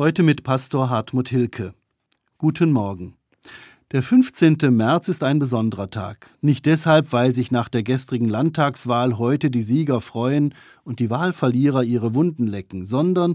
Heute mit Pastor Hartmut Hilke. Guten Morgen. Der 15. März ist ein besonderer Tag. Nicht deshalb, weil sich nach der gestrigen Landtagswahl heute die Sieger freuen und die Wahlverlierer ihre Wunden lecken, sondern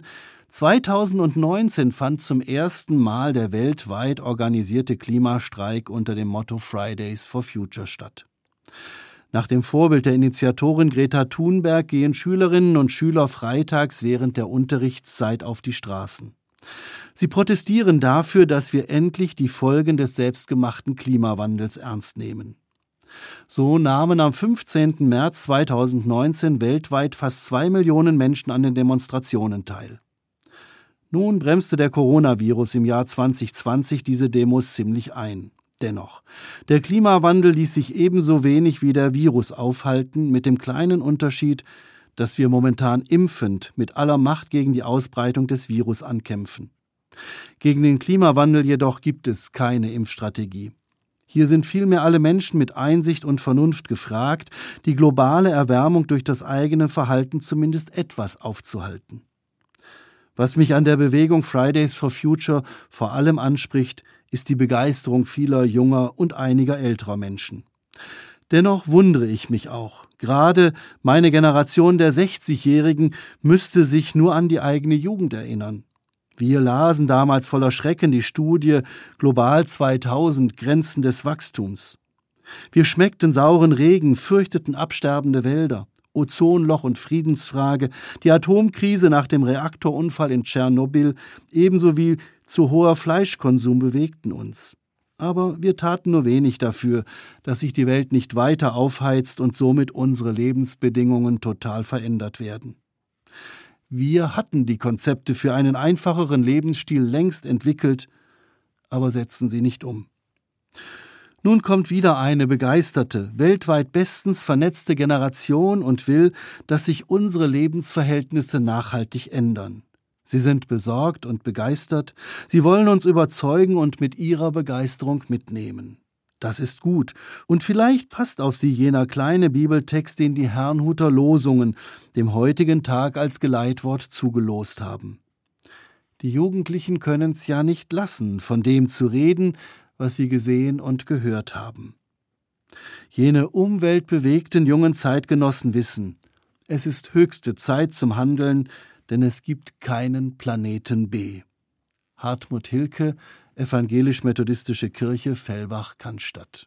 2019 fand zum ersten Mal der weltweit organisierte Klimastreik unter dem Motto Fridays for Future statt. Nach dem Vorbild der Initiatorin Greta Thunberg gehen Schülerinnen und Schüler freitags während der Unterrichtszeit auf die Straßen. Sie protestieren dafür, dass wir endlich die Folgen des selbstgemachten Klimawandels ernst nehmen. So nahmen am 15. März 2019 weltweit fast 2 Millionen Menschen an den Demonstrationen teil. Nun bremste der Coronavirus im Jahr 2020 diese Demos ziemlich ein. Dennoch, der Klimawandel ließ sich ebenso wenig wie der Virus aufhalten, mit dem kleinen Unterschied, dass wir momentan impfend mit aller Macht gegen die Ausbreitung des Virus ankämpfen. Gegen den Klimawandel jedoch gibt es keine Impfstrategie. Hier sind vielmehr alle Menschen mit Einsicht und Vernunft gefragt, die globale Erwärmung durch das eigene Verhalten zumindest etwas aufzuhalten. Was mich an der Bewegung Fridays for Future vor allem anspricht, ist die Begeisterung vieler junger und einiger älterer Menschen. Dennoch wundere ich mich auch. Gerade meine Generation der 60-Jährigen müsste sich nur an die eigene Jugend erinnern. Wir lasen damals voller Schrecken die Studie Global 2000 – Grenzen des Wachstums. Wir schmeckten sauren Regen, fürchteten absterbende Wälder, Ozonloch und Friedensfrage, die Atomkrise nach dem Reaktorunfall in Tschernobyl ebenso wie zu hoher Fleischkonsum bewegten uns. Aber wir taten nur wenig dafür, dass sich die Welt nicht weiter aufheizt und somit unsere Lebensbedingungen total verändert werden. Wir hatten die Konzepte für einen einfacheren Lebensstil längst entwickelt, aber setzen sie nicht um. Nun kommt wieder eine begeisterte, weltweit bestens vernetzte Generation und will, dass sich unsere Lebensverhältnisse nachhaltig ändern. Sie sind besorgt und begeistert, sie wollen uns überzeugen und mit ihrer Begeisterung mitnehmen. Das ist gut und vielleicht passt auf sie jener kleine Bibeltext, den die Herrnhuter Losungen dem heutigen Tag als Geleitwort zugelost haben. Die Jugendlichen können's ja nicht lassen, von dem zu reden, was sie gesehen und gehört haben. Jene umweltbewegten jungen Zeitgenossen wissen, es ist höchste Zeit zum Handeln, denn es gibt keinen Planeten B. Hartmut Hilke, Evangelisch-Methodistische Kirche, Fellbach-Cannstatt.